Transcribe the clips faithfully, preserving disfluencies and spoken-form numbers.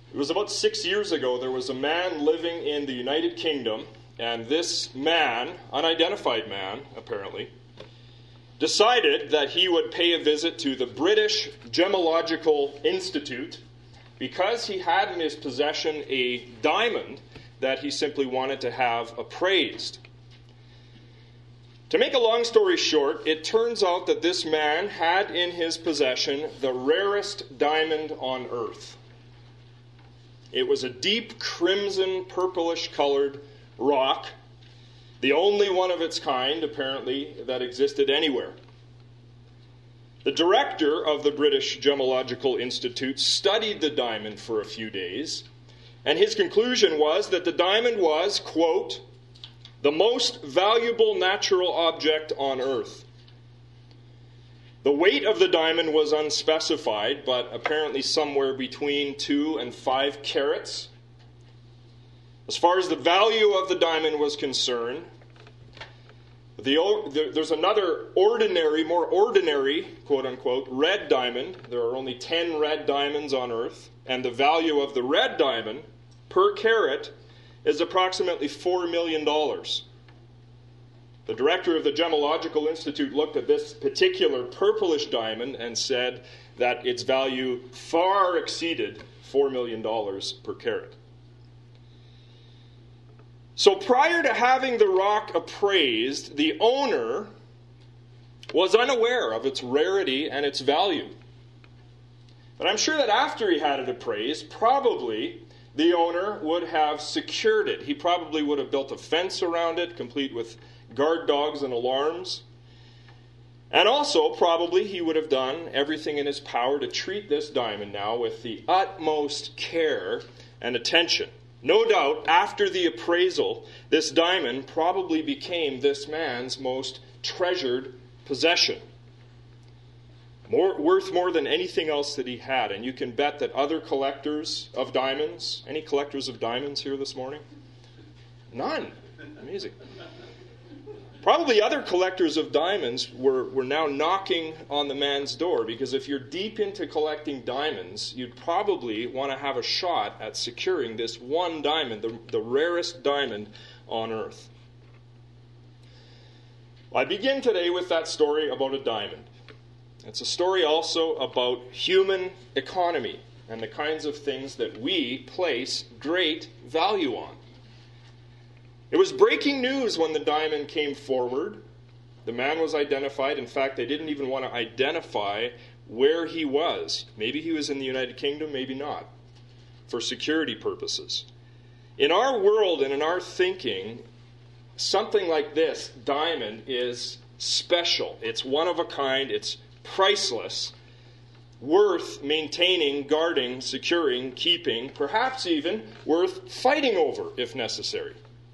It was about six years ago. There was a man living in the United Kingdom, and this man, unidentified man apparently, decided that he would pay a visit to the British Gemological Institute because he had in his possession a diamond that he simply wanted to have appraised. To make a long story short, it turns out that this man had in his possession the rarest diamond on earth. It was a deep crimson, purplish colored rock, the only one of its kind, apparently, that existed anywhere. The director of the British Gemological Institute studied the diamond for a few days, and his conclusion was that the diamond was, quote, the most valuable natural object on earth. The weight of the diamond was unspecified, but apparently somewhere between two and five carats. As far as the value of the diamond was concerned, the, there's another ordinary, more ordinary, quote-unquote, red diamond. There are only ten red diamonds on earth, and the value of the red diamond per carat is approximately four million dollars. The director of the Gemological Institute looked at this particular purplish diamond and said that its value far exceeded four million dollars per carat. So prior to having the rock appraised, the owner was unaware of its rarity and its value. But I'm sure that after he had it appraised, probably the owner would have secured it. He probably would have built a fence around it, complete with guard dogs and alarms. And also, probably, he would have done everything in his power to treat this diamond now with the utmost care and attention. No doubt, after the appraisal, this diamond probably became this man's most treasured possession. More, worth more than anything else that he had. And you can bet that other collectors of diamonds, any collectors of diamonds here this morning? None. Amazing. Probably other collectors of diamonds were, were now knocking on the man's door, because if you're deep into collecting diamonds, you'd probably want to have a shot at securing this one diamond, the, the rarest diamond on earth. Well, I begin today with that story about a diamond. It's a story also about human economy and the kinds of things that we place great value on. It was breaking news when the diamond came forward. The man was identified. In fact, they didn't even want to identify where he was. Maybe he was in the United Kingdom, maybe not, for security purposes. In our world and in our thinking, something like this diamond is special. It's one of a kind. It's priceless, worth maintaining, guarding, securing, keeping, perhaps even worth fighting over if necessary.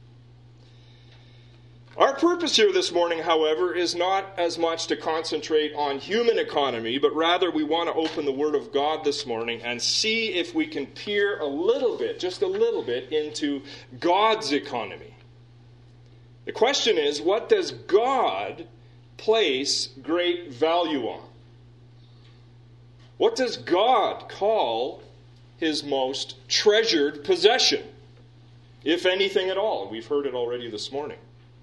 Our purpose here this morning, however, is not as much to concentrate on human economy, but rather we want to open the Word of God this morning and see if we can peer a little bit, just a little bit, into God's economy. The question is, what does God place great value on? What does God call his most treasured possession, if anything at all? We've heard it already this morning.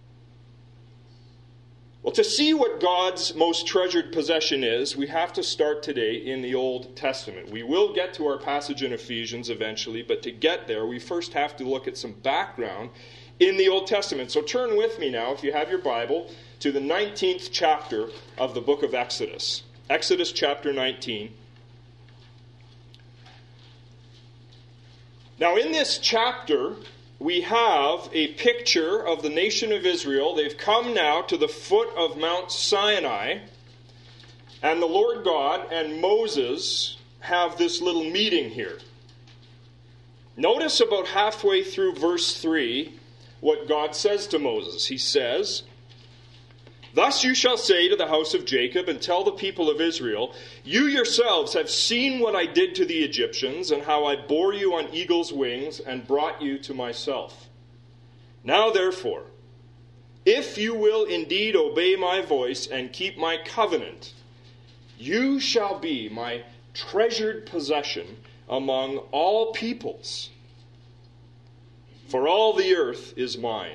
Well, to see what God's most treasured possession is, we have to start today in the Old Testament. We will get to our passage in Ephesians eventually, but to get there, we first have to look at some background in the Old Testament. So turn with me now, if you have your Bible, to the nineteenth chapter of the book of Exodus. Exodus chapter nineteen. Now, in this chapter, we have a picture of the nation of Israel. They've come now to the foot of Mount Sinai, and the Lord God and Moses have this little meeting here. Notice about halfway through verse three what God says to Moses. He says, "Thus you shall say to the house of Jacob and tell the people of Israel, you yourselves have seen what I did to the Egyptians and how I bore you on eagle's wings and brought you to myself. Now therefore, if you will indeed obey my voice and keep my covenant, you shall be my treasured possession among all peoples. For all the earth is mine.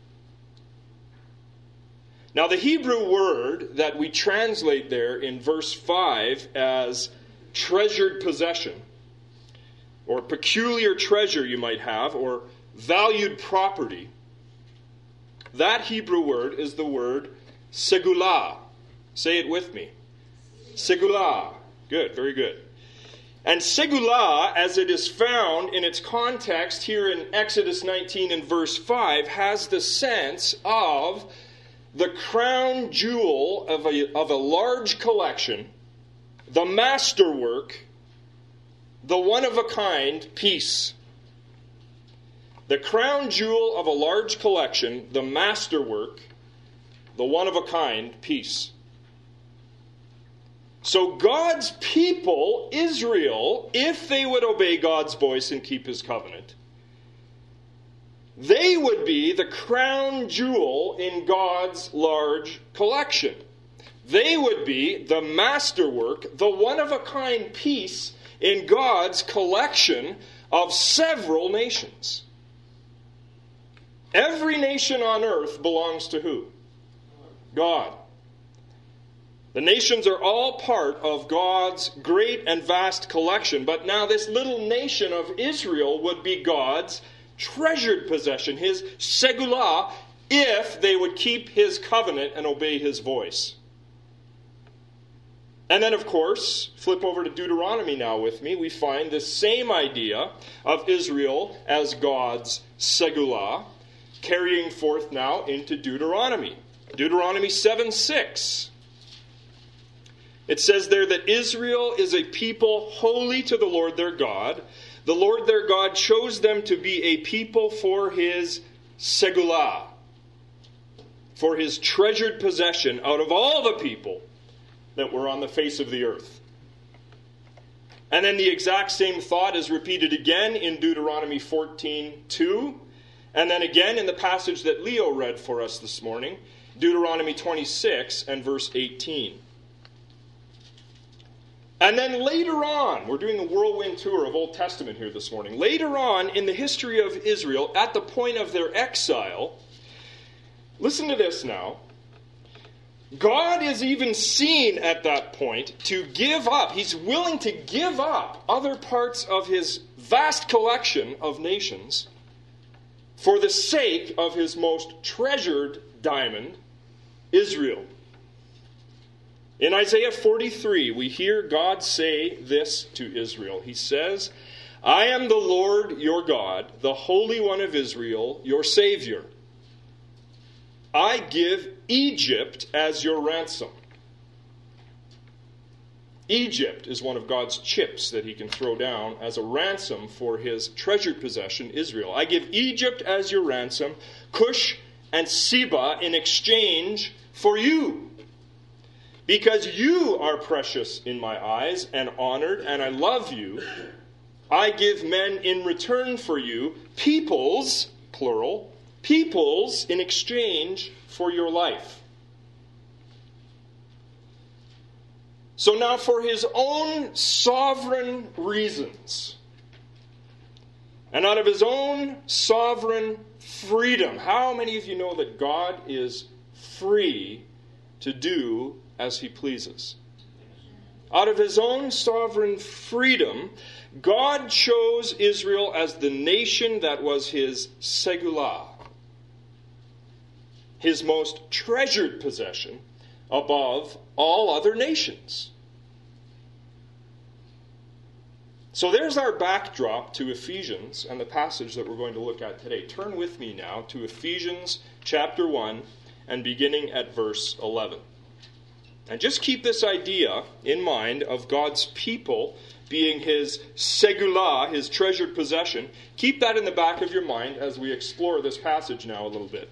Now, the Hebrew word that we translate there in verse five as treasured possession, or peculiar treasure you might have, or valued property, that Hebrew word is the word segulah. Say it with me. Segulah. Good, very good. And segulah, as it is found in its context here in Exodus nineteen and verse five, has the sense of the crown jewel of a, of a large collection, the masterwork, the one-of-a-kind piece. The crown jewel of a large collection, the masterwork, the one-of-a-kind piece. So God's people, Israel, if they would obey God's voice and keep His covenant, they would be the crown jewel in God's large collection. They would be the masterwork, the one-of-a-kind piece in God's collection of several nations. Every nation on earth belongs to who? God. The nations are all part of God's great and vast collection, but now this little nation of Israel would be God's treasured possession, His segulah, if they would keep His covenant and obey His voice. And then, of course, flip over to Deuteronomy now with me. We find this same idea of Israel as God's segulah carrying forth now into Deuteronomy. Deuteronomy seven six. It says there that Israel is a people holy to the Lord their God. The Lord their God chose them to be a people for His segulah, for His treasured possession out of all the people that were on the face of the earth. And then the exact same thought is repeated again in Deuteronomy fourteen two, and then again in the passage that Leo read for us this morning, Deuteronomy twenty-six and verse eighteen. And then later on, we're doing a whirlwind tour of Old Testament here this morning. Later on in the history of Israel, at the point of their exile, listen to this now. God is even seen at that point to give up. He's willing to give up other parts of His vast collection of nations for the sake of His most treasured diamond, Israel. In Isaiah forty-three, we hear God say this to Israel. He says, I am the Lord your God, the Holy One of Israel, your Savior. I give Egypt as your ransom. Egypt is one of God's chips that He can throw down as a ransom for His treasured possession, Israel. I give Egypt as your ransom, Cush and Seba in exchange for you. Because you are precious in my eyes and honored, and I love you, I give men in return for you, peoples, plural, peoples in exchange for your life. So now for His own sovereign reasons, and out of His own sovereign freedom, how many of you know that God is free to do as He pleases? Out of His own sovereign freedom, God chose Israel as the nation that was His segulah, His most treasured possession above all other nations. So there's our backdrop to Ephesians and the passage that we're going to look at today. Turn with me now to Ephesians chapter one and beginning at verse eleven. And just keep this idea in mind of God's people being His segulah, His treasured possession. Keep that in the back of your mind as we explore this passage now a little bit.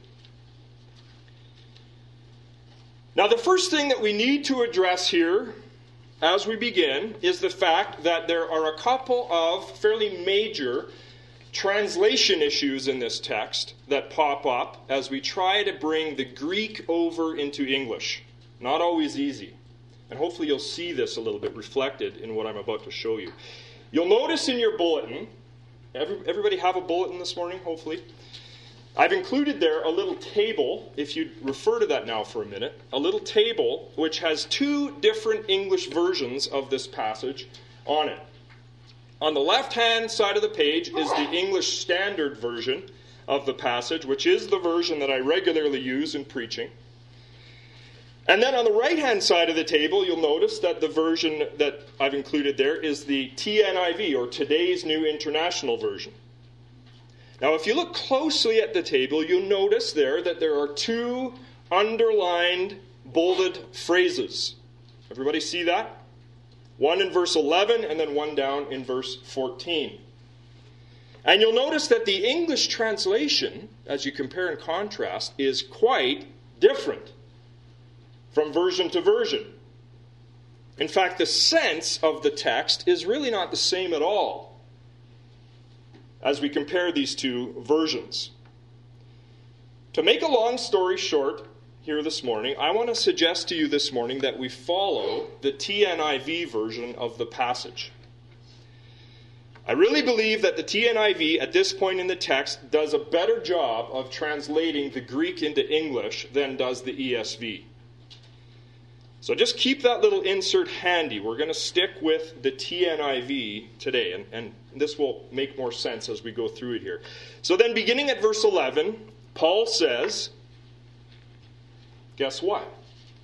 Now, the first thing that we need to address here as we begin is the fact that there are a couple of fairly major translation issues in this text that pop up as we try to bring the Greek over into English. Not always easy. And hopefully you'll see this a little bit reflected in what I'm about to show you. You'll notice in your bulletin, every, everybody have a bulletin this morning, hopefully? I've included there a little table, if you refer to that now for a minute, a little table which has two different English versions of this passage on it. On the left-hand side of the page is the English Standard Version of the passage, which is the version that I regularly use in preaching. And then on the right-hand side of the table, you'll notice that the version that I've included there is the T N I V, or Today's New International Version. Now, if you look closely at the table, you'll notice there that there are two underlined, bolded phrases. Everybody see that? One in verse eleven, and then one down in verse fourteen. And you'll notice that the English translation, as you compare and contrast, is quite different from version to version. In fact, the sense of the text is really not the same at all as we compare these two versions. To make a long story short here this morning, I want to suggest to you this morning that we follow the T N I V version of the passage. I really believe that the T N I V at this point in the text does a better job of translating the Greek into English than does the E S V. So just keep that little insert handy. We're going to stick with the T N I V today, and, and this will make more sense as we go through it here. So then beginning at verse eleven, Paul says, guess what?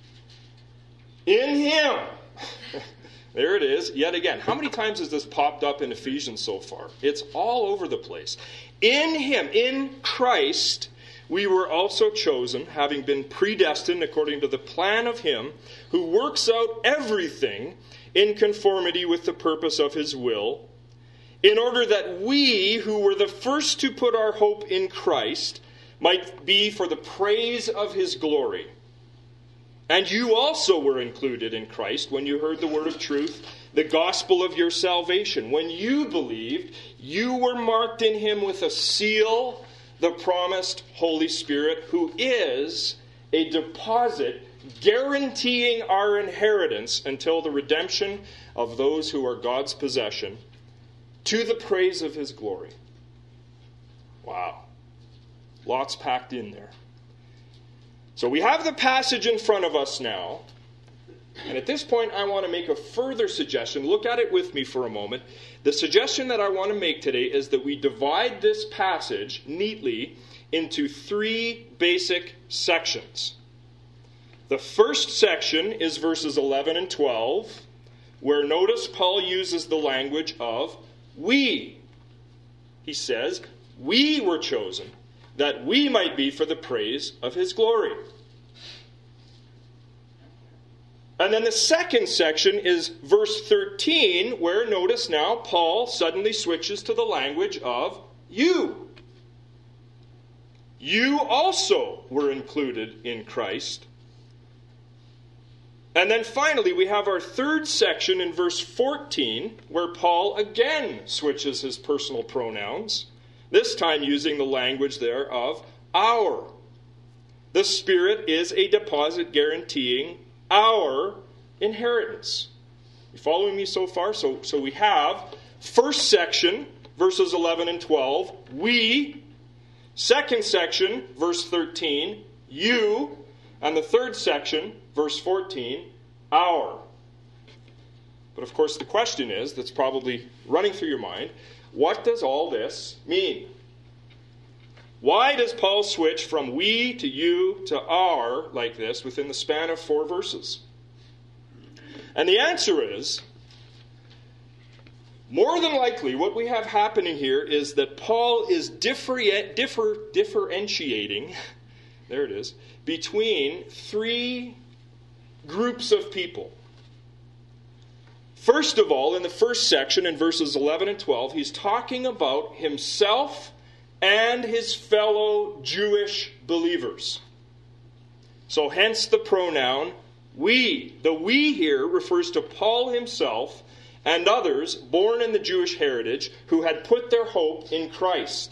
In him. There it is, yet again. How many times has this popped up in Ephesians so far? It's all over the place. In him, in Christ, we were also chosen, having been predestined according to the plan of him who works out everything in conformity with the purpose of his will, in order that we, who were the first to put our hope in Christ, might be for the praise of his glory. And you also were included in Christ when you heard the word of truth, the gospel of your salvation. When you believed, you were marked in him with a seal, the promised Holy Spirit, who is a deposit guaranteeing our inheritance until the redemption of those who are God's possession, to the praise of his glory. Wow. Lots packed in there. So we have the passage in front of us now. And at this point, I want to make a further suggestion. Look at it with me for a moment. The suggestion that I want to make today is that we divide this passage neatly into three basic sections. The first section is verses eleven and twelve, where notice Paul uses the language of we. He says, we were chosen that we might be for the praise of his glory. And then the second section is verse thirteen, where notice now Paul suddenly switches to the language of you. You also were included in Christ. And then finally we have our third section in verse fourteen, where Paul again switches his personal pronouns, this time using the language there of our. The Spirit is a deposit guaranteeing our inheritance. You following me so far? So, so we have first section, verses eleven and twelve, we. Second section, verse thirteen, you. And the third section, verse fourteen, our. But of course the question is, that's probably running through your mind, what does all this mean? Why does Paul switch from we to you to our like this within the span of four verses? And the answer is, more than likely what we have happening here is that Paul is differ, differ, differentiating, there it is, between three groups of people. First of all, in the first section, in verses eleven and twelve, he's talking about himself and his fellow Jewish believers. So hence the pronoun we. The we here refers to Paul himself and others born in the Jewish heritage who had put their hope in Christ.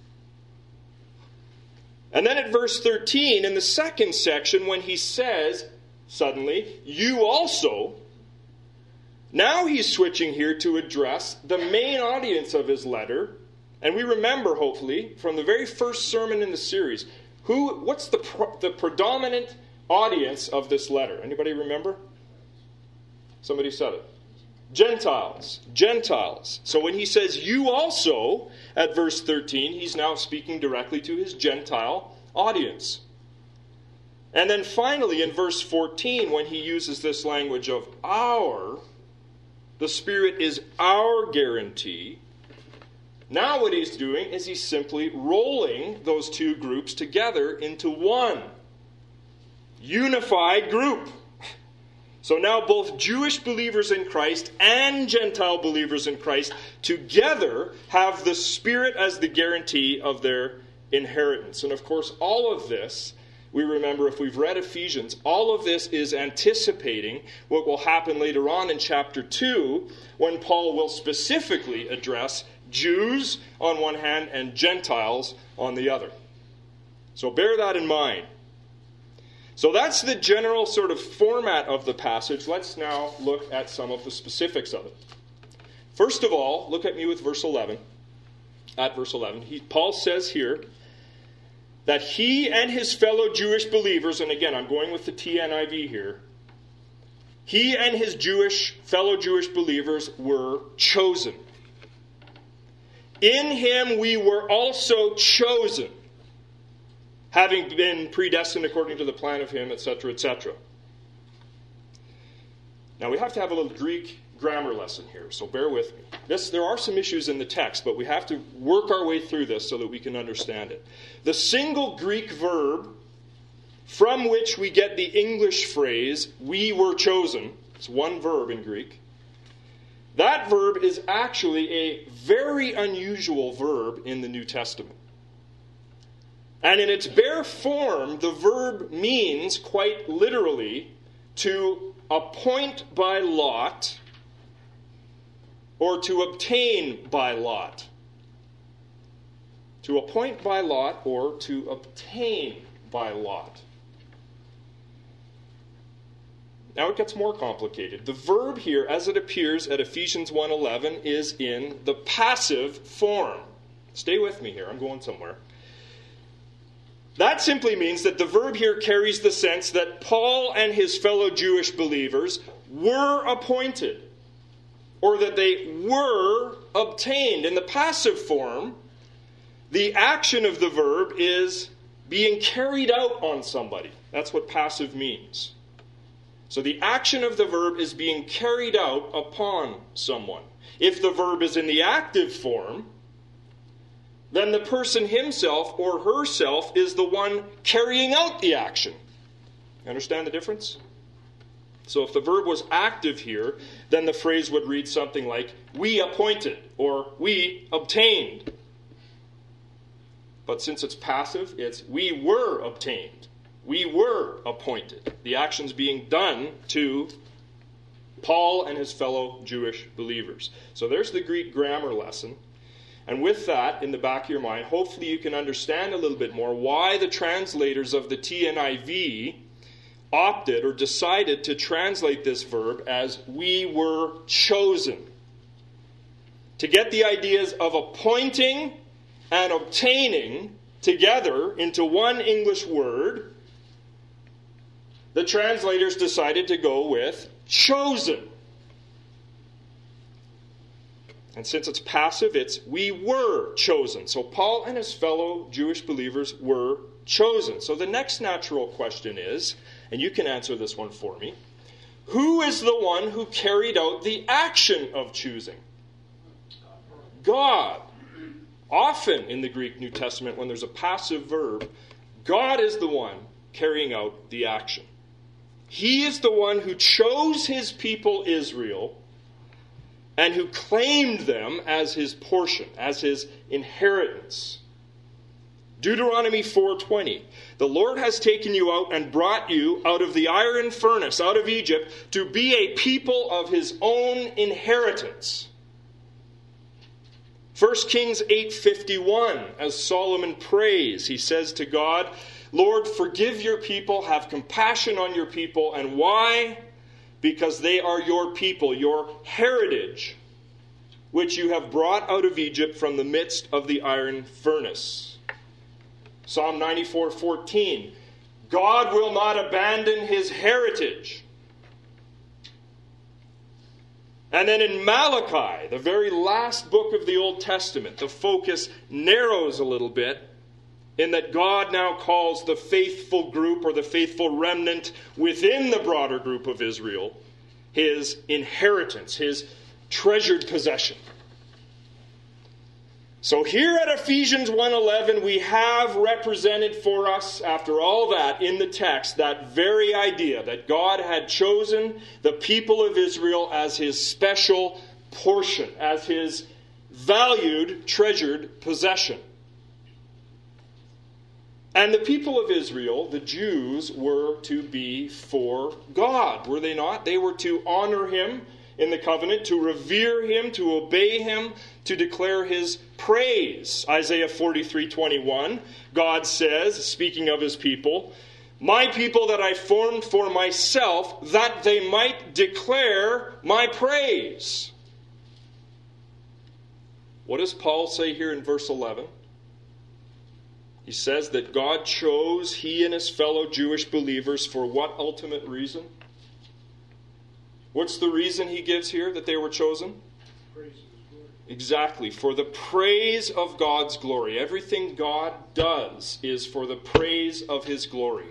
And then at verse thirteen, in the second section, when he says, suddenly, you also, Now he's switching here to address the main audience of his letter. And we remember, hopefully, from the very first sermon in the series, who, what's the, pro, the predominant audience of this letter? Anybody remember? Somebody said it. Gentiles. Gentiles. So when he says you also, at verse thirteen, he's now speaking directly to his Gentile audience. And then finally, in verse fourteen, when he uses this language of our, the Spirit is our guarantee. Now what he's doing is he's simply rolling those two groups together into one unified group. So now both Jewish believers in Christ and Gentile believers in Christ together have the Spirit as the guarantee of their inheritance. And of course, all of this, we remember if we've read Ephesians, all of this is anticipating what will happen later on in chapter two, when Paul will specifically address Jews on one hand and Gentiles on the other. So bear that in mind. So that's the general sort of format of the passage. Let's now look at some of the specifics of it. First of all, look at me with verse eleven. At verse eleven, he, Paul says here that he and his fellow Jewish believers, and again, I'm going with the T N I V here, he and his Jewish fellow Jewish believers were chosen. In him we were also chosen, having been predestined according to the plan of him, et cetera, et cetera. Now we have to have a little Greek grammar lesson here, so bear with me. This, there are some issues in the text, but we have to work our way through this so that we can understand it. The single Greek verb from which we get the English phrase, we were chosen, it's one verb in Greek. That verb is actually a very unusual verb in the New Testament. And in its bare form, the verb means, quite literally, to appoint by lot or to obtain by lot. To appoint by lot or to obtain by lot. Now it gets more complicated. The verb here, as it appears at Ephesians one eleven, is in the passive form. Stay with me here. I'm going somewhere. That simply means that the verb here carries the sense that Paul and his fellow Jewish believers were appointed, or that they were obtained. In the passive form, the action of the verb is being carried out on somebody. That's what passive means. So the action of the verb is being carried out upon someone. If the verb is in the active form, then the person himself or herself is the one carrying out the action. Understand the difference? So if the verb was active here, then the phrase would read something like, we appointed, or we obtained. But since it's passive, it's we were obtained. We were appointed. The action's being done to Paul and his fellow Jewish believers. So there's the Greek grammar lesson. And with that in the back of your mind, hopefully you can understand a little bit more why the translators of the T N I V opted or decided to translate this verb as we were chosen. To get the ideas of appointing and obtaining together into one English word, the translators decided to go with chosen. And since it's passive, it's we were chosen. So Paul and his fellow Jewish believers were chosen. So the next natural question is, and you can answer this one for me, who is the one who carried out the action of choosing? God. Often in the Greek New Testament, when there's a passive verb, God is the one carrying out the action. He is the one who chose his people Israel and who claimed them as his portion, as his inheritance. Deuteronomy four twenty. The Lord has taken you out and brought you out of the iron furnace, out of Egypt, to be a people of his own inheritance. First Kings eight fifty-one, as Solomon prays, he says to God, Lord, forgive your people, have compassion on your people, and why? because they are your people, your heritage, which you have brought out of Egypt from the midst of the iron furnace. Psalm ninety-four fourteen. God will not abandon his heritage. And then in Malachi, the very last book of the Old Testament, the focus narrows a little bit in that God now calls the faithful group or the faithful remnant within the broader group of Israel his inheritance, his treasured possession. So here at Ephesians one eleven, we have represented for us, after all that, in the text, that very idea that God had chosen the people of Israel as his special portion, as his valued, treasured possession. And the people of Israel, the Jews, were to be for God, were they not? They were to honor him in the covenant, to revere him, to obey him, to declare his praise. Isaiah forty-three twenty-one, God says, speaking of his people, "My people that I formed for myself, that they might declare my praise." What does Paul say here in verse eleven? He says that God chose he and his fellow Jewish believers for what ultimate reason? What's the reason he gives here that they were chosen? Praise his glory. Exactly, for the praise of God's glory. Everything God does is for the praise of his glory.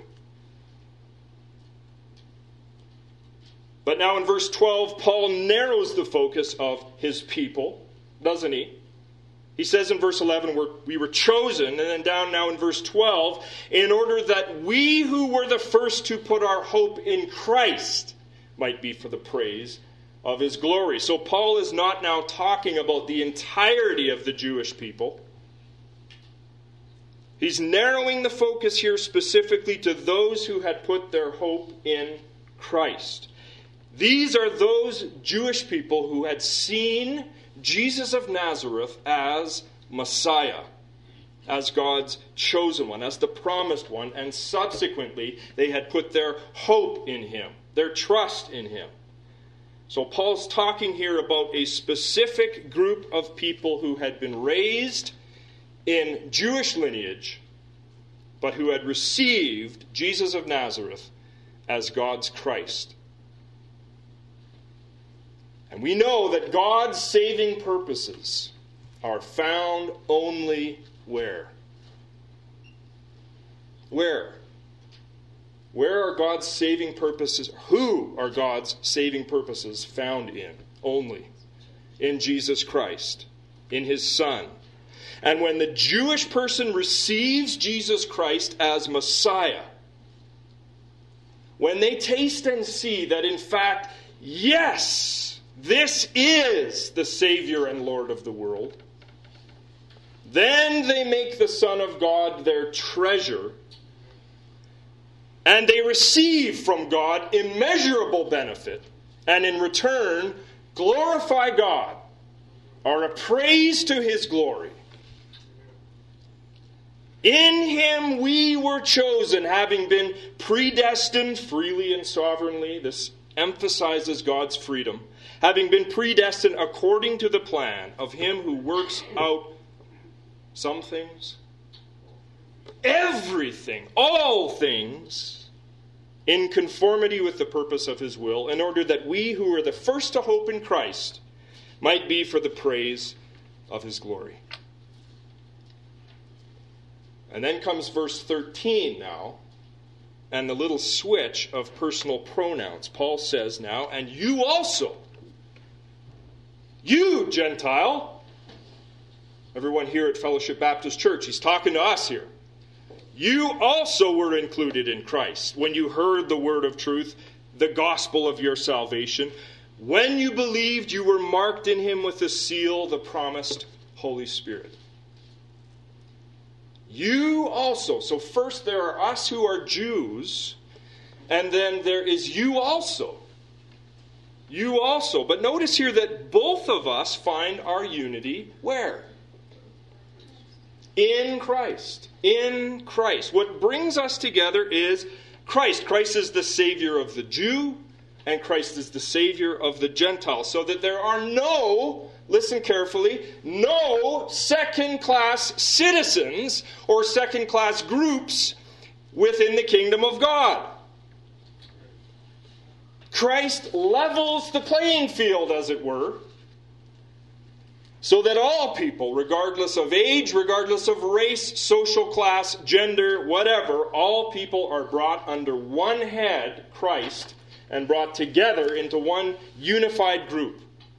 But now in verse twelve, Paul narrows the focus of his people, doesn't he? He says in verse eleven, we're, we were chosen, and then down now in verse twelve, in order that we who were the first to put our hope in Christ might be for the praise of his glory. So Paul is not now talking about the entirety of the Jewish people. He's narrowing the focus here specifically to those who had put their hope in Christ. These are those Jewish people who had seen Jesus of Nazareth as Messiah, as God's chosen one, as the promised one, and subsequently they had put their hope in him, their trust in him. So Paul's talking here about a specific group of people who had been raised in Jewish lineage, but who had received Jesus of Nazareth as God's Christ. And we know that God's saving purposes are found only where? Where? Where are God's saving purposes? Who are God's saving purposes found in? Only in Jesus Christ, in his Son. And when the Jewish person receives Jesus Christ as Messiah, when they taste and see that in fact, yes, this is the Savior and Lord of the world, then they make the Son of God their treasure, and they receive from God immeasurable benefit, and in return glorify God, are a praise to his glory. In him we were chosen, having been predestined freely and sovereignly. This emphasizes God's freedom. Having been predestined according to the plan of him who works out some things, everything, all things, in conformity with the purpose of his will, in order that we who are the first to hope in Christ might be for the praise of his glory. And then comes verse thirteen now, and the little switch of personal pronouns. Paul says now, and you also, you Gentile, everyone here at Fellowship Baptist Church, he's talking to us here. You also were included in Christ when you heard the word of truth, the gospel of your salvation. When you believed, you were marked in him with the seal, the promised Holy Spirit. You also. So first there are us who are Jews, and then there is you also. You also. But notice here that both of us find our unity where? In Christ. In Christ. What brings us together is Christ. Christ is the Savior of the Jew. and Christ is the Savior of the Gentiles. So that there are no, listen carefully, no second-class citizens or second-class groups within the kingdom of God. Christ levels the playing field, as it were, so that all people, regardless of age, regardless of race, social class, gender, whatever, all people are brought under one head, Christ, and brought together into one unified group.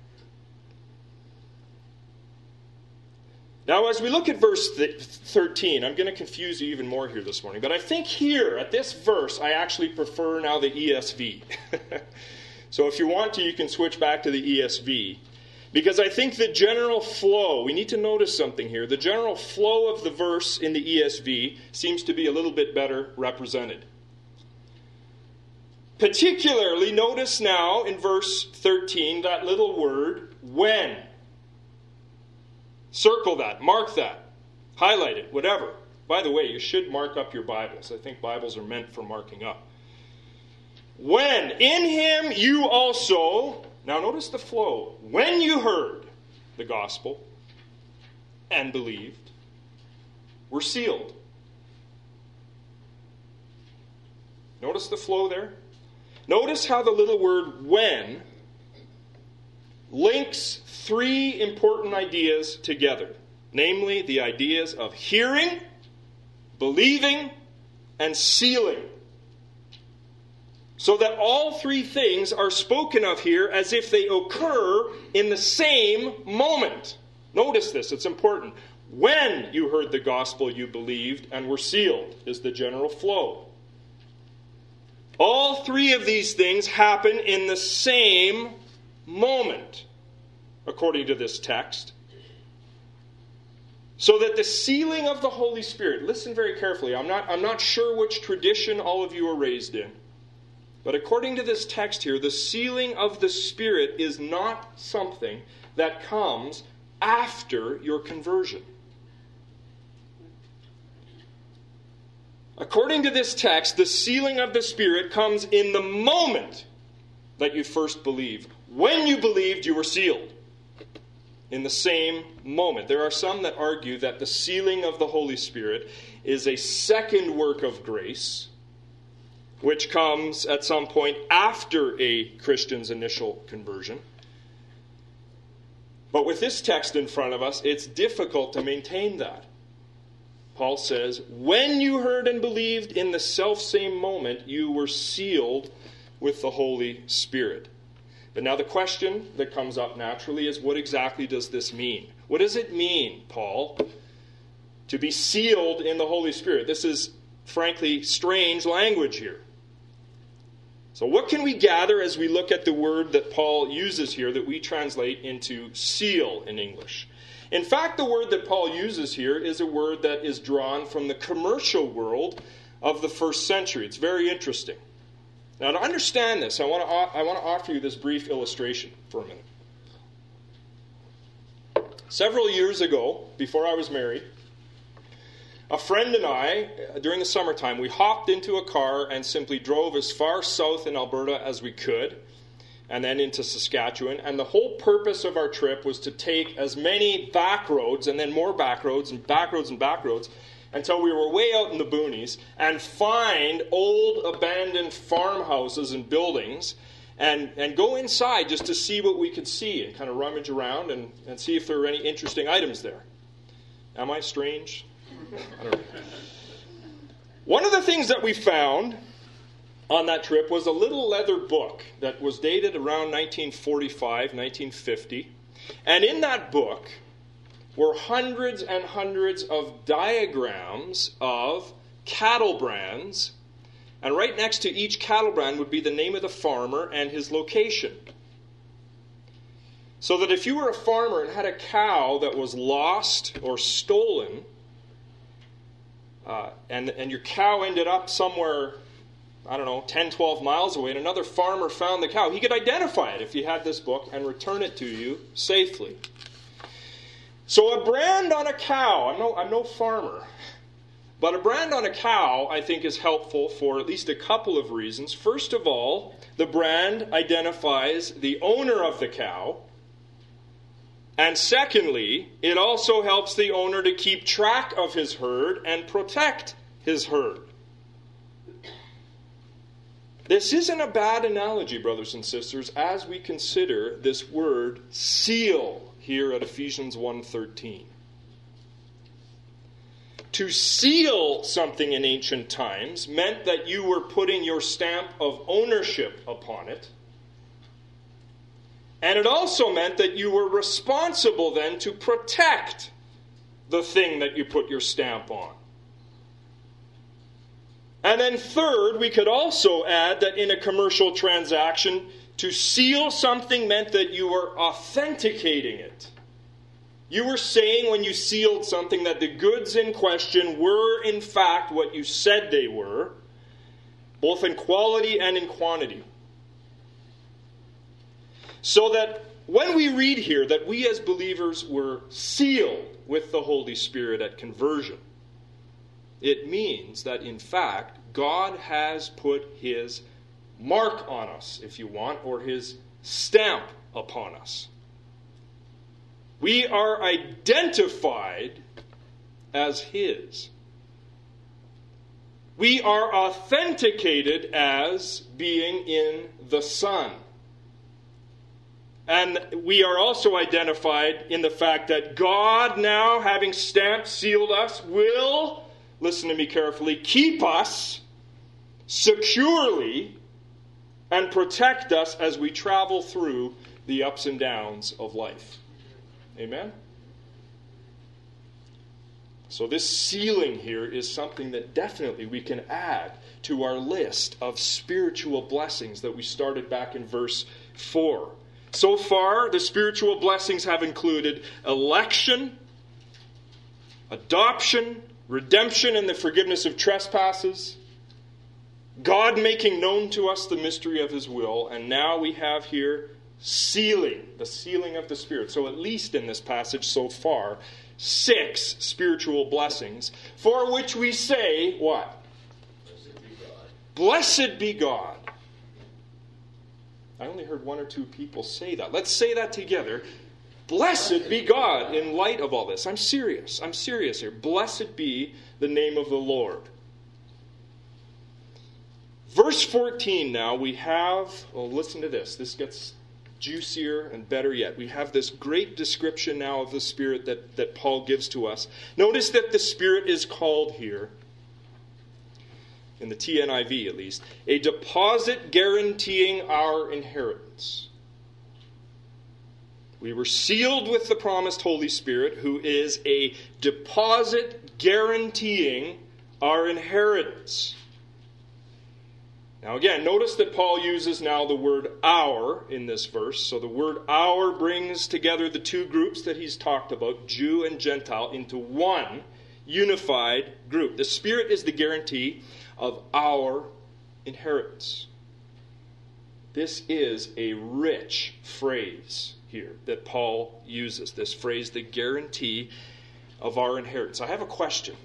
Now, as we look at verse thirteen, I'm going to confuse you even more here this morning, but I think here, at this verse, I actually prefer now the E S V. So if you want to, you can switch back to the E S V. Because I think the general flow, we need to notice something here, the general flow of the verse in the E S V seems to be a little bit better represented. Particularly, notice now in verse thirteen, that little word, when. Circle that, mark that, highlight it, whatever. By the way, you should mark up your Bibles. I think Bibles are meant for marking up. When in him you also, now notice the flow, when you heard the gospel and believed, were sealed. Notice the flow there? Notice how the little word when links three important ideas together. Namely, the ideas of hearing, believing, and sealing. So that all three things are spoken of here as if they occur in the same moment. Notice this, it's important. When you heard the gospel, you believed and were sealed, is the general flow. All three of these things happen in the same moment, according to this text. So that the sealing of the Holy Spirit, listen very carefully, I'm not, I'm not sure which tradition all of you are raised in, but according to this text here, the sealing of the Spirit is not something that comes after your conversion. According to this text, the sealing of the Spirit comes in the moment that you first believe. When you believed, you were sealed. In the same moment. There are some that argue that the sealing of the Holy Spirit is a second work of grace, which comes at some point after a Christian's initial conversion. But with this text in front of us, it's difficult to maintain that. Paul says, when you heard and believed in the selfsame moment, you were sealed with the Holy Spirit. But now the question that comes up naturally is, what exactly does this mean? What does it mean, Paul, to be sealed in the Holy Spirit? This is, frankly, strange language here. So what can we gather as we look at the word that Paul uses here that we translate into seal in English? In fact, the word that Paul uses here is a word that is drawn from the commercial world of the first century. It's very interesting. Now, to understand this, I want to, I want to offer you this brief illustration for a minute. Several years ago, before I was married, a friend and I, during the summertime, we hopped into a car and simply drove as far south in Alberta as we could, and then into Saskatchewan. And the whole purpose of our trip was to take as many back roads, and then more back roads, and back roads, and back roads, until we were way out in the boonies, and find old abandoned farmhouses and buildings, and, and go inside just to see what we could see, and kind of rummage around and, and see if there were any interesting items there. Am I strange? I don't know. One of the things that we found on that trip was a little leather book that was dated around nineteen forty-five, nineteen fifty. And in that book were hundreds and hundreds of diagrams of cattle brands, and right next to each cattle brand would be the name of the farmer and his location. So that if you were a farmer and had a cow that was lost or stolen, uh, and, and your cow ended up somewhere, I don't know, ten, twelve miles away, and another farmer found the cow, he could identify it if he had this book and return it to you safely. So a brand on a cow, I'm no, I'm no farmer, But a brand on a cow, I think, is helpful for at least a couple of reasons. First of all, the brand identifies the owner of the cow. And secondly, it also helps the owner to keep track of his herd and protect his herd. This isn't a bad analogy, brothers and sisters, as we consider this word seal here at Ephesians one thirteen. To seal something in ancient times meant that you were putting your stamp of ownership upon it. And it also meant that you were responsible then to protect the thing that you put your stamp on. And then third, we could also add that in a commercial transaction, to seal something meant that you were authenticating it. You were saying when you sealed something that the goods in question were in fact what you said they were, both in quality and in quantity. So that when we read here that we as believers were sealed with the Holy Spirit at conversion, it means that in fact God has put His mark on us, if you want, or His stamp upon us. We are identified as His. We are authenticated as being in the Son. And we are also identified in the fact that God, now having stamped, sealed us, will, listen to me carefully, keep us securely and protect us as we travel through the ups and downs of life. Amen? So this sealing here is something that definitely we can add to our list of spiritual blessings that we started back in verse four. So far, the spiritual blessings have included election, adoption, redemption and the forgiveness of trespasses, God making known to us the mystery of His will, and now we have here sealing, the sealing of the Spirit. So at least in this passage so far, six spiritual blessings, for which we say, what? Blessed be God. Blessed be God. I only heard one or two people say that. Let's say that together. Blessed be God in light of all this. I'm serious. I'm serious here. Blessed be the name of the Lord. Verse fourteen now, we have, well, listen to this. This gets juicier and better yet. We have this great description now of the Spirit that, that Paul gives to us. Notice that the Spirit is called here, in the T N I V at least, a deposit guaranteeing our inheritance. We were sealed with the promised Holy Spirit, who is a deposit guaranteeing our inheritance. Now again, notice that Paul uses now the word our in this verse. So the word our brings together the two groups that he's talked about, Jew and Gentile, into one unified group. The Spirit is the guarantee of our inheritance. This is a rich phrase here that Paul uses. This phrase, the guarantee of our inheritance. I have a question.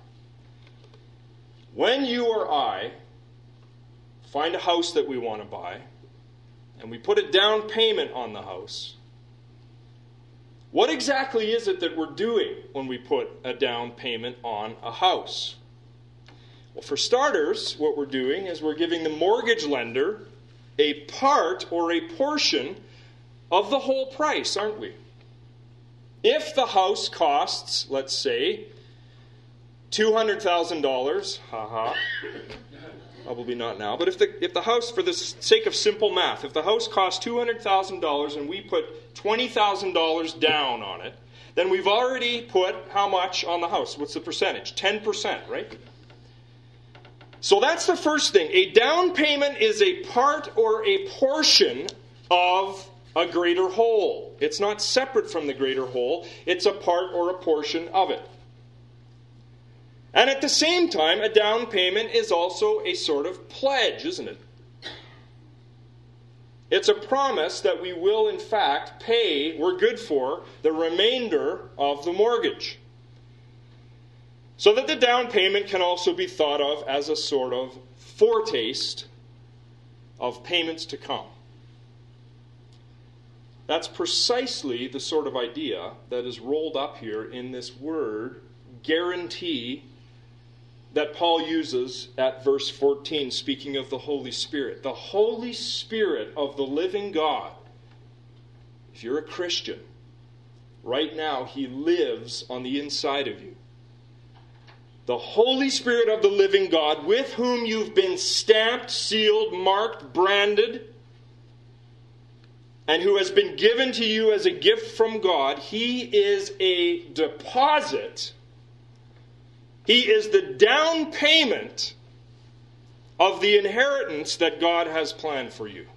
When you or I find a house that we want to buy, and we put a down payment on the house, what exactly is it that we're doing when we put a down payment on a house? Well, for starters, what we're doing is we're giving the mortgage lender a part or a portion of the whole price, aren't we? If the house costs, let's say, two hundred thousand dollars, haha, probably not now, but if the if the house, for the sake of simple math, if the house costs two hundred thousand dollars and we put twenty thousand dollars down on it, then we've already put how much on the house? What's the percentage? ten percent, right? So that's the first thing. A down payment is a part or a portion of a greater whole. It's not separate from the greater whole. It's a part or a portion of it. And at the same time, a down payment is also a sort of pledge, isn't it? It's a promise that we will, in fact, pay, we're good for, the remainder of the mortgage. So that the down payment can also be thought of as a sort of foretaste of payments to come. That's precisely the sort of idea that is rolled up here in this word, guarantee, that Paul uses at verse fourteen, speaking of the Holy Spirit. The Holy Spirit of the living God, if you're a Christian, right now He lives on the inside of you. The Holy Spirit of the living God, with whom you've been stamped, sealed, marked, branded, and who has been given to you as a gift from God, He is a deposit. He is the down payment of the inheritance that God has planned for you.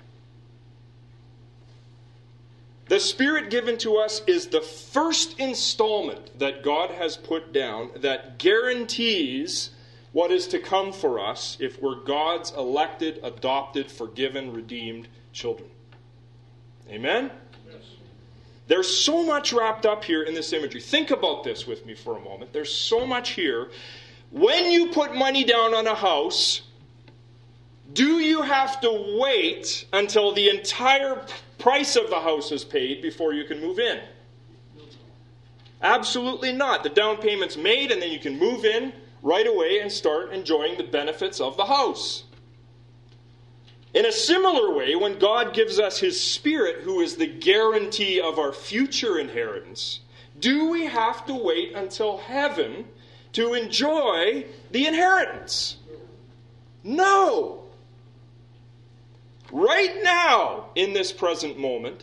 The Spirit given to us is the first installment that God has put down that guarantees what is to come for us if we're God's elected, adopted, forgiven, redeemed children. Amen? Yes. There's so much wrapped up here in this imagery. Think about this with me for a moment. There's so much here. When you put money down on a house, do you have to wait until the entire price of the house is paid before you can move in? Absolutely not. The down payment's made and then you can move in right away and start enjoying the benefits of the house. In a similar way, when God gives us His Spirit, who is the guarantee of our future inheritance, do we have to wait until heaven to enjoy the inheritance? No. Right now, in this present moment,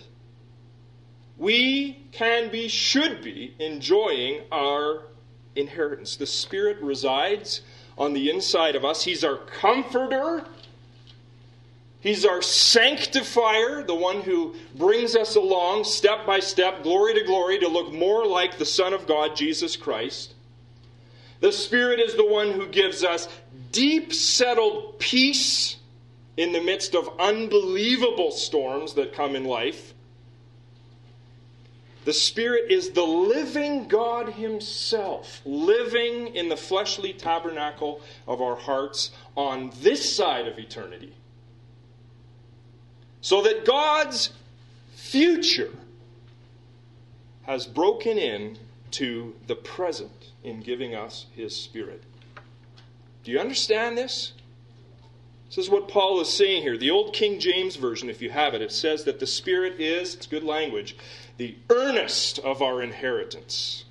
we can be, should be, enjoying our inheritance. The Spirit resides on the inside of us. He's our comforter. He's our sanctifier, the one who brings us along step by step, glory to glory, to look more like the Son of God, Jesus Christ. The Spirit is the one who gives us deep settled peace in the midst of unbelievable storms that come in life. The Spirit is the living God Himself, living in the fleshly tabernacle of our hearts on this side of eternity. So that God's future has broken in to the present in giving us His Spirit. Do you understand this? This is what Paul is saying here. The old King James Version, if you have it, it says that the Spirit is, it's good language, the earnest of our inheritance.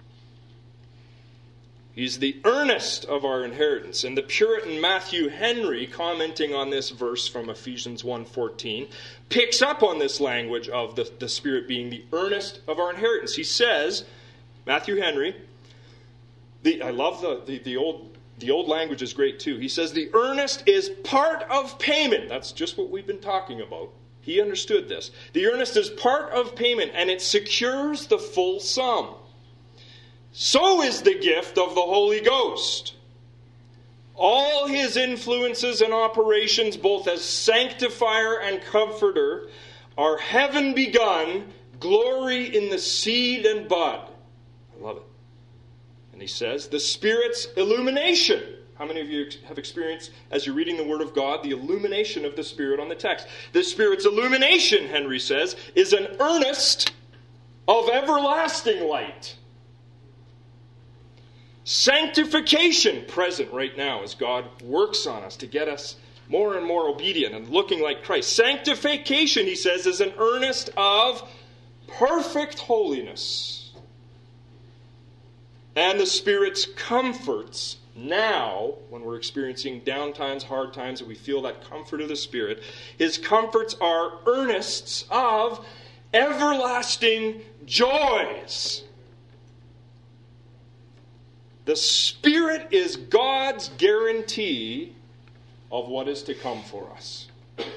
He's the earnest of our inheritance. And the Puritan Matthew Henry, commenting on this verse from Ephesians one fourteen, picks up on this language of the, the Spirit being the earnest of our inheritance. He says, Matthew Henry, the, I love the, the, the old the old language is great too. He says the earnest is part of payment. That's just what we've been talking about. He understood this. The earnest is part of payment, and it secures the full sum. So is the gift of the Holy Ghost. All His influences and operations, both as sanctifier and comforter, are heaven begun, glory in the seed and bud. I love it. And he says, the Spirit's illumination. How many of you have experienced, as you're reading the Word of God, the illumination of the Spirit on the text? The Spirit's illumination, Henry says, is an earnest of everlasting light. Sanctification, present right now as God works on us to get us more and more obedient and looking like Christ. Sanctification, he says, is an earnest of perfect holiness. And the Spirit's comforts now, when we're experiencing down times, hard times, and we feel that comfort of the Spirit, His comforts are earnests of everlasting joys. The Spirit is God's guarantee of what is to come for us.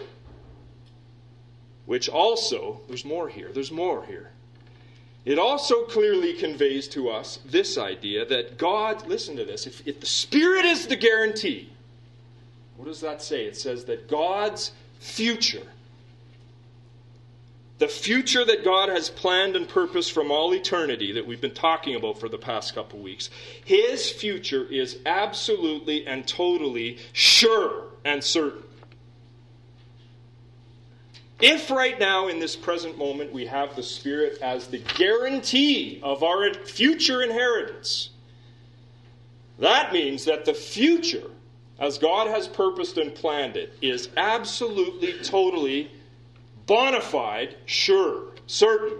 Which also, there's more here, there's more here. It also clearly conveys to us this idea that God, listen to this, if, if the Spirit is the guarantee, what does that say? It says that God's future The future that God has planned and purposed from all eternity that we've been talking about for the past couple weeks, His future is absolutely and totally sure and certain. If right now in this present moment we have the Spirit as the guarantee of our future inheritance, that means that the future, as God has purposed and planned it, is absolutely, totally bona fide, sure, certain.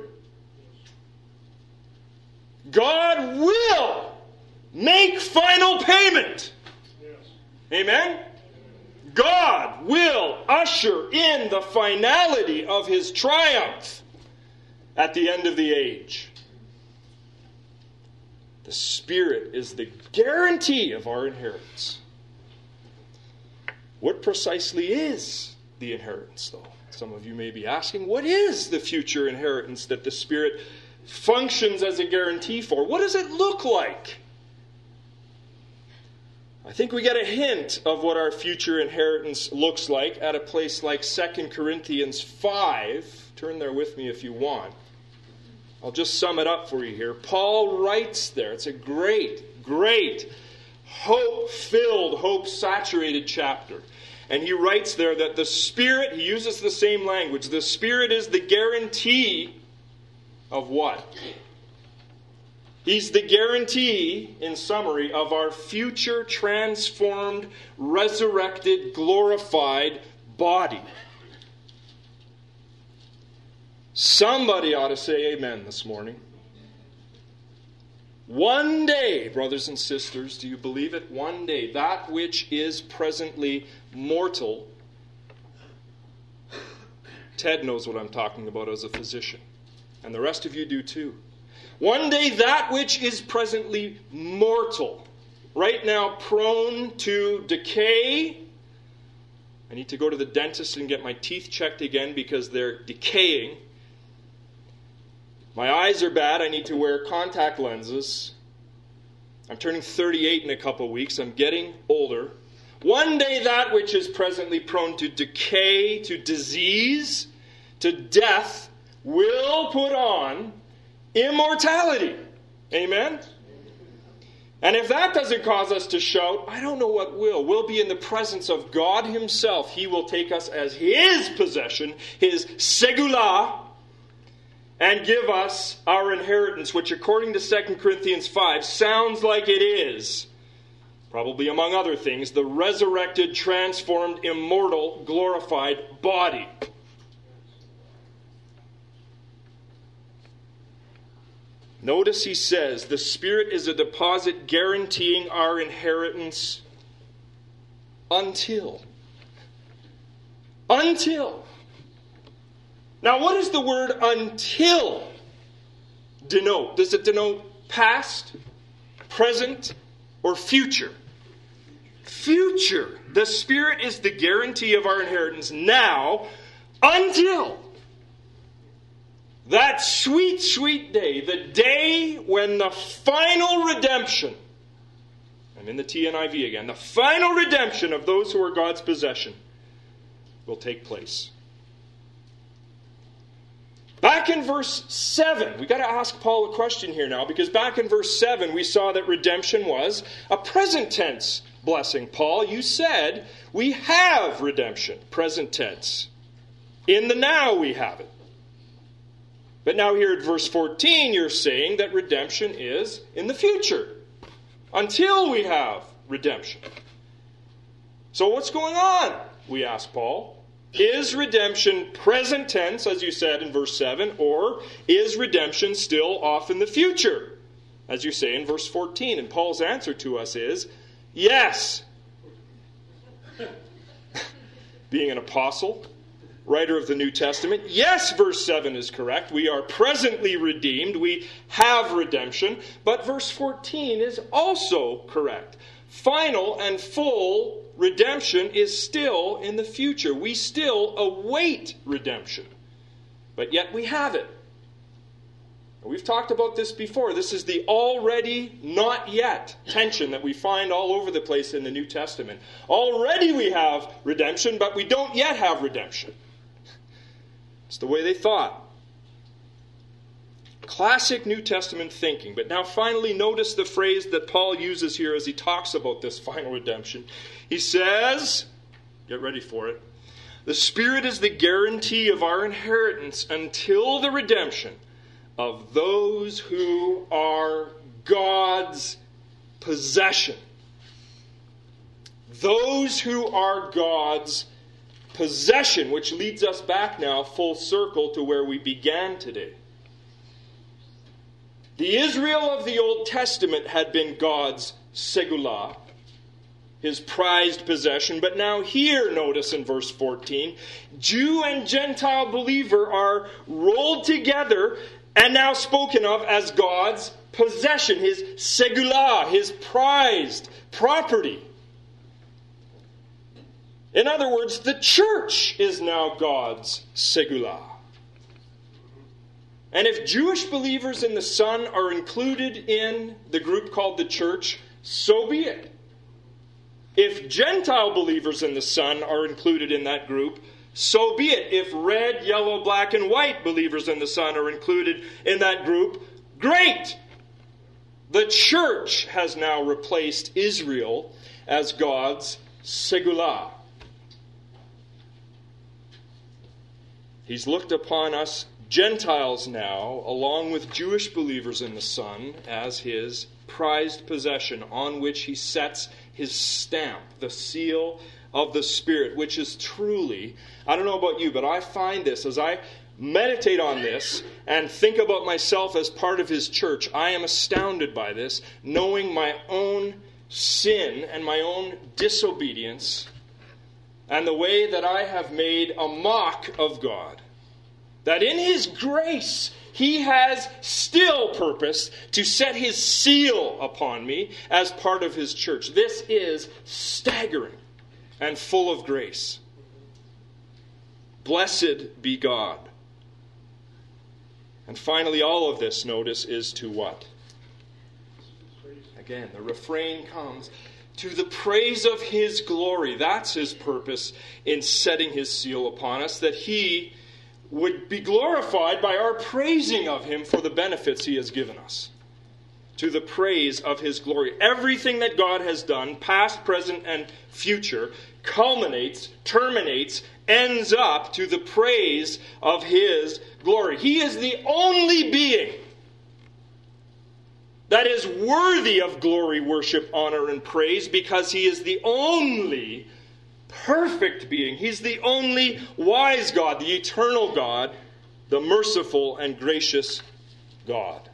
God will make final payment. Yes. Amen? God will usher in the finality of His triumph at the end of the age. The Spirit is the guarantee of our inheritance. What precisely is the inheritance, though? Some of you may be asking, what is the future inheritance that the Spirit functions as a guarantee for? What does it look like? I think we get a hint of what our future inheritance looks like at a place like Second Corinthians five. Turn there with me if you want. I'll just sum it up for you here. Paul writes there. It's a great, great, hope-filled, hope-saturated chapter. And he writes there that the Spirit, he uses the same language, the Spirit is the guarantee of what? He's the guarantee, in summary, of our future transformed, resurrected, glorified body. Somebody ought to say amen this morning. One day, brothers and sisters, do you believe it? One day, that which is presently mortal. Ted knows what I'm talking about as a physician. And the rest of you do too. One day, that which is presently mortal, right now prone to decay. I need to go to the dentist and get my teeth checked again because they're decaying. My eyes are bad. I need to wear contact lenses. I'm turning thirty-eight in a couple of weeks. I'm getting older. One day that which is presently prone to decay, to disease, to death, will put on immortality. Amen? And if that doesn't cause us to shout, I don't know what will. We'll be in the presence of God Himself. He will take us as His possession, His segula, and give us our inheritance, which according to Second Corinthians five sounds like it is, probably among other things, the resurrected, transformed, immortal, glorified body. Notice he says, the Spirit is a deposit guaranteeing our inheritance until. Until. Now, what does the word until denote? Does it denote past, present, or future? Future. The Spirit is the guarantee of our inheritance now until that sweet, sweet day, the day when the final redemption, I'm in the T N I V again, the final redemption of those who are God's possession will take place. Back in verse seven, we've got to ask Paul a question here now, because back in verse seven we saw that redemption was a present tense blessing. Paul, you said we have redemption, present tense. In the now we have it. But now here at verse fourteen, you're saying that redemption is in the future, until we have redemption. So what's going on? We ask Paul. Is redemption present tense, as you said in verse seven, or is redemption still off in the future, as you say in verse fourteen? And Paul's answer to us is, yes. Being an apostle, writer of the New Testament, yes, verse seven is correct. We are presently redeemed. We have redemption. But verse fourteen is also correct. Final and full redemption is still in the future. We still await redemption. But yet we have it. We've talked about this before. This is the already, not yet tension that we find all over the place in the New Testament. Already we have redemption, but we don't yet have redemption. It's the way they thought. Classic New Testament thinking. But now finally notice the phrase that Paul uses here as he talks about this final redemption. He says, get ready for it, the Spirit is the guarantee of our inheritance until the redemption of those who are God's possession. Those who are God's possession, which leads us back now full circle to where we began today. The Israel of the Old Testament had been God's segulah, his prized possession. But now here, notice in verse fourteen, Jew and Gentile believer are rolled together and now spoken of as God's possession, his segulah, his prized property. In other words, the church is now God's segulah. And if Jewish believers in the Son are included in the group called the church, so be it. If Gentile believers in the Son are included in that group, so be it. If red, yellow, black, and white believers in the Son are included in that group, great! The church has now replaced Israel as God's segulah. He's looked upon us Gentiles now, along with Jewish believers in the Son, as his prized possession on which he sets his stamp, the seal of the Spirit, which is truly, I don't know about you, but I find this, as I meditate on this and think about myself as part of his church, I am astounded by this, knowing my own sin and my own disobedience and the way that I have made a mock of God. That in his grace, he has still purposed to set his seal upon me as part of his church. This is staggering and full of grace. Blessed be God. And finally, all of this, notice, is to what? Again, the refrain comes, to the praise of his glory. That's his purpose in setting his seal upon us, that he would be glorified by our praising of him for the benefits he has given us. To the praise of his glory. Everything that God has done, past, present, and future, culminates, terminates, ends up to the praise of his glory. He is the only being that is worthy of glory, worship, honor, and praise, because he is the only perfect being. He's the only wise God, the eternal God, the merciful and gracious God.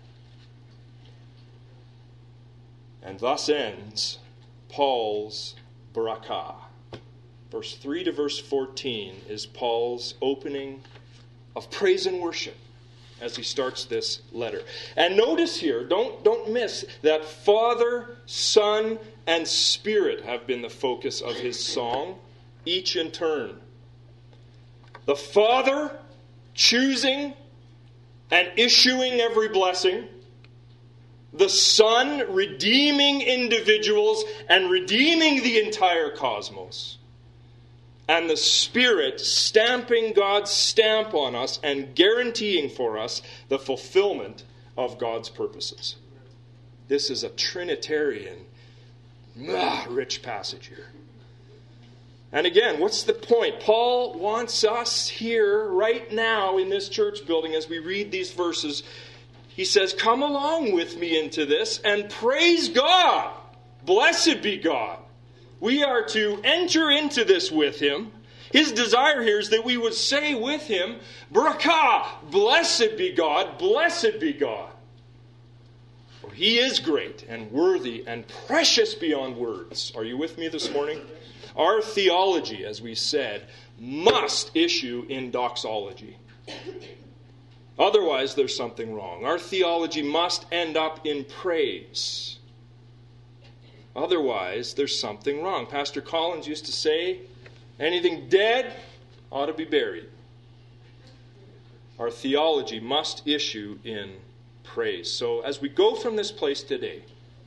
And thus ends Paul's barakah. Verse three to verse fourteen is Paul's opening of praise and worship as he starts this letter. And notice here, don't, don't miss that Father, Son, and Spirit have been the focus of his song, each in turn. The Father choosing and issuing every blessing. The Son redeeming individuals and redeeming the entire cosmos. And the Spirit stamping God's stamp on us and guaranteeing for us the fulfillment of God's purposes. This is a Trinitarian, ah, rich passage here. And again, what's the point? Paul wants us here, right now, in this church building, as we read these verses, he says, come along with me into this and praise God. Blessed be God. We are to enter into this with him. His desire here is that we would say with him, Barakah, blessed be God, blessed be God. For he is great and worthy and precious beyond words. Are you with me this morning? Our theology, as we said, must issue in doxology. Otherwise, there's something wrong. Our theology must end up in praise. Otherwise, there's something wrong. Pastor Collins used to say, anything dead ought to be buried. Our theology must issue in praise. So as we go from this place today,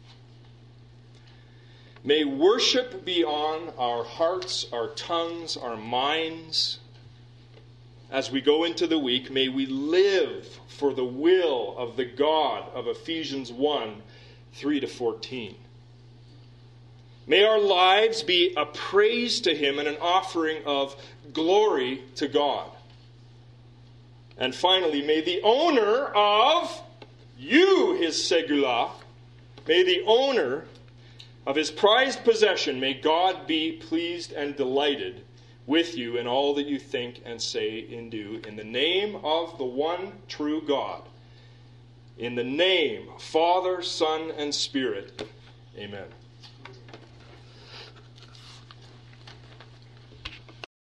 may worship be on our hearts, our tongues, our minds. as we go into the week, may we live for the will of the God of Ephesians one, three to fourteen. May our lives be a praise to Him and an offering of glory to God. And finally, may the owner of you, His segula, may the owner of His prized possession, may God be pleased and delighted with you in all that you think and say and do, in the name of the one true God, in the name of Father, Son, and Spirit. Amen.